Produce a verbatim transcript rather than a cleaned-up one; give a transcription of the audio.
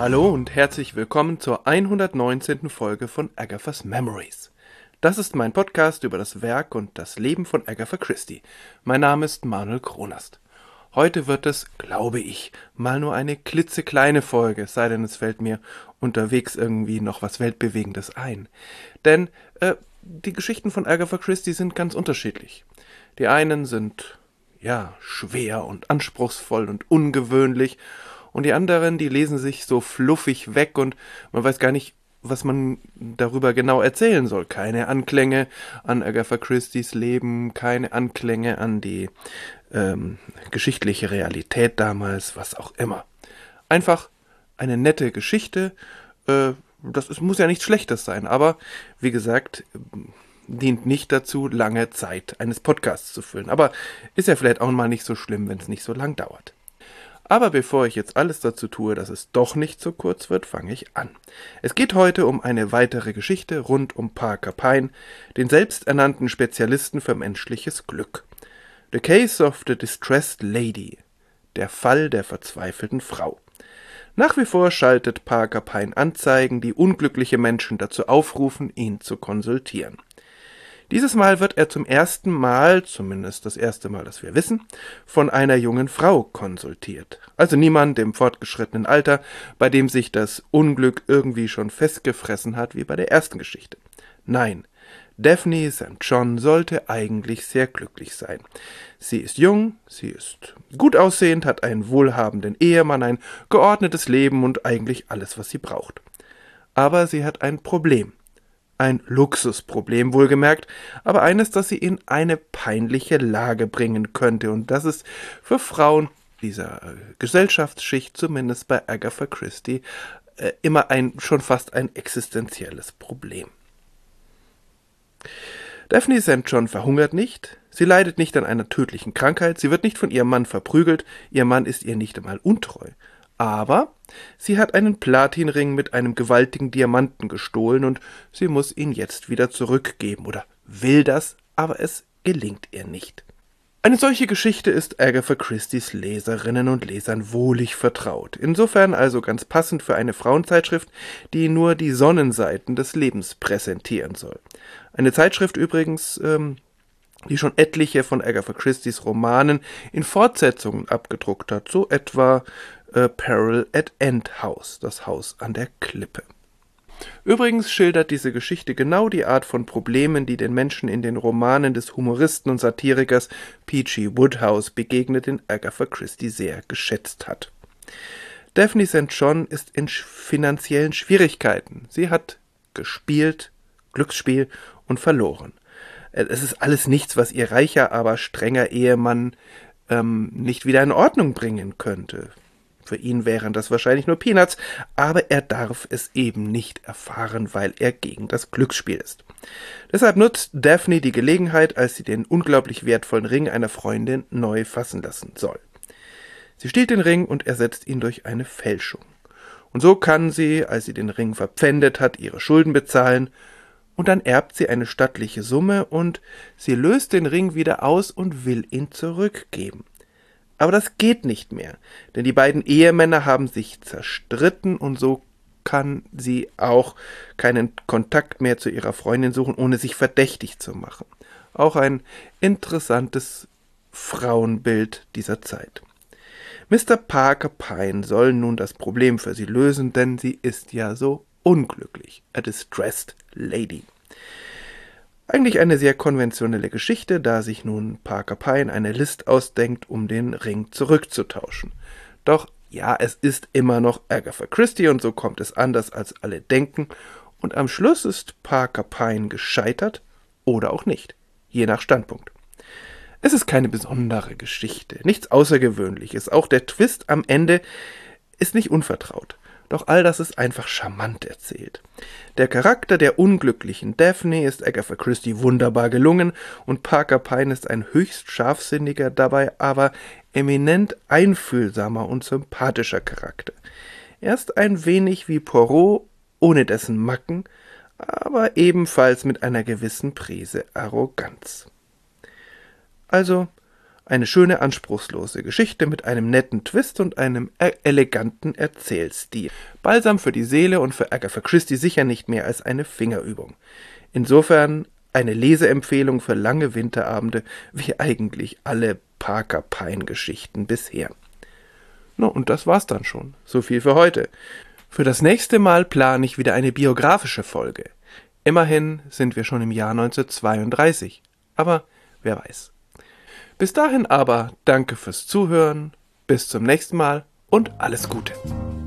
Hallo und herzlich willkommen zur hundertneunzehnten Folge von Agatha's Memories. Das ist mein Podcast über das Werk und das Leben von Agatha Christie. Mein Name ist Manuel Kronast. Heute wird es, glaube ich, mal nur eine klitzekleine Folge, es sei denn, es fällt mir unterwegs irgendwie noch was Weltbewegendes ein. Denn äh, die Geschichten von Agatha Christie sind ganz unterschiedlich. Die einen sind, ja, schwer und anspruchsvoll und ungewöhnlich, und die anderen, die lesen sich so fluffig weg und man weiß gar nicht, was man darüber genau erzählen soll. Keine Anklänge an Agatha Christies Leben, keine Anklänge an die ähm, geschichtliche Realität damals, was auch immer. Einfach eine nette Geschichte, äh, das ist, muss ja nichts Schlechtes sein, aber wie gesagt, dient nicht dazu, lange Zeit eines Podcasts zu füllen. Aber ist ja vielleicht auch mal nicht so schlimm, wenn es nicht so lang dauert. Aber bevor ich jetzt alles dazu tue, dass es doch nicht so kurz wird, fange ich an. Es geht heute um eine weitere Geschichte rund um Parker Pyne, den selbsternannten Spezialisten für menschliches Glück. The Case of the Distressed Lady, der Fall der verzweifelten Frau. Nach wie vor schaltet Parker Pyne Anzeigen, die unglückliche Menschen dazu aufrufen, ihn zu konsultieren. Dieses Mal wird er zum ersten Mal, zumindest das erste Mal, das wir wissen, von einer jungen Frau konsultiert. Also niemand im fortgeschrittenen Alter, bei dem sich das Unglück irgendwie schon festgefressen hat, wie bei der ersten Geschichte. Nein, Daphne Sankt John sollte eigentlich sehr glücklich sein. Sie ist jung, sie ist gut aussehend, hat einen wohlhabenden Ehemann, ein geordnetes Leben und eigentlich alles, was sie braucht. Aber sie hat ein Problem. Ein Luxusproblem, wohlgemerkt, aber eines, das sie in eine peinliche Lage bringen könnte. Und das ist für Frauen dieser äh, Gesellschaftsschicht, zumindest bei Agatha Christie, äh, immer ein, schon fast ein existenzielles Problem. Daphne Sankt John verhungert nicht, sie leidet nicht an einer tödlichen Krankheit, sie wird nicht von ihrem Mann verprügelt, ihr Mann ist ihr nicht einmal untreu. Aber sie hat einen Platinring mit einem gewaltigen Diamanten gestohlen und sie muss ihn jetzt wieder zurückgeben oder will das, aber es gelingt ihr nicht. Eine solche Geschichte ist Agatha Christies Leserinnen und Lesern wohlig vertraut. Insofern also ganz passend für eine Frauenzeitschrift, die nur die Sonnenseiten des Lebens präsentieren soll. Eine Zeitschrift übrigens, ähm, die schon etliche von Agatha Christies Romanen in Fortsetzungen abgedruckt hat, so etwa äh, Peril at End House, das Haus an der Klippe. Übrigens schildert diese Geschichte genau die Art von Problemen, die den Menschen in den Romanen des Humoristen und Satirikers P G Wodehouse begegnet, den Agatha Christie sehr geschätzt hat. Daphne Sankt John ist in finanziellen Schwierigkeiten. Sie hat gespielt, Glücksspiel und verloren. Es ist alles nichts, was ihr reicher, aber strenger Ehemann ähm, nicht wieder in Ordnung bringen könnte. Für ihn wären das wahrscheinlich nur Peanuts, aber er darf es eben nicht erfahren, weil er gegen das Glücksspiel ist. Deshalb nutzt Daphne die Gelegenheit, als sie den unglaublich wertvollen Ring einer Freundin neu fassen lassen soll. Sie stiehlt den Ring und ersetzt ihn durch eine Fälschung. Und so kann sie, als sie den Ring verpfändet hat, ihre Schulden bezahlen, und dann erbt sie eine stattliche Summe und sie löst den Ring wieder aus und will ihn zurückgeben. Aber das geht nicht mehr, denn die beiden Ehemänner haben sich zerstritten und so kann sie auch keinen Kontakt mehr zu ihrer Freundin suchen, ohne sich verdächtig zu machen. Auch ein interessantes Frauenbild dieser Zeit. Mister Parker Pyne soll nun das Problem für sie lösen, denn sie ist ja so unglücklich. A distressed lady. Eigentlich eine sehr konventionelle Geschichte, da sich nun Parker Pyne eine List ausdenkt, um den Ring zurückzutauschen. Doch ja, es ist immer noch Agatha Christie und so kommt es anders, als alle denken. Und am Schluss ist Parker Pyne gescheitert oder auch nicht, je nach Standpunkt. Es ist keine besondere Geschichte, nichts Außergewöhnliches. Auch der Twist am Ende ist nicht unvertraut. Doch all das ist einfach charmant erzählt. Der Charakter der unglücklichen Daphne ist Agatha Christie wunderbar gelungen und Parker Pyne ist ein höchst scharfsinniger, dabei aber eminent einfühlsamer und sympathischer Charakter. Er ist ein wenig wie Poirot, ohne dessen Macken, aber ebenfalls mit einer gewissen Prise Arroganz. Also Eine schöne, anspruchslose Geschichte mit einem netten Twist und einem e- eleganten Erzählstil. Balsam für die Seele und für Agatha Christie sicher nicht mehr als eine Fingerübung. Insofern eine Leseempfehlung für lange Winterabende, wie eigentlich alle Parker Pine-Geschichten bisher. No, und das war's dann schon. So viel für heute. Für das nächste Mal plane ich wieder eine biografische Folge. Immerhin sind wir schon im Jahr neunzehnhundertzweiunddreißig. Aber wer weiß. Bis dahin aber danke fürs Zuhören, bis zum nächsten Mal und alles Gute.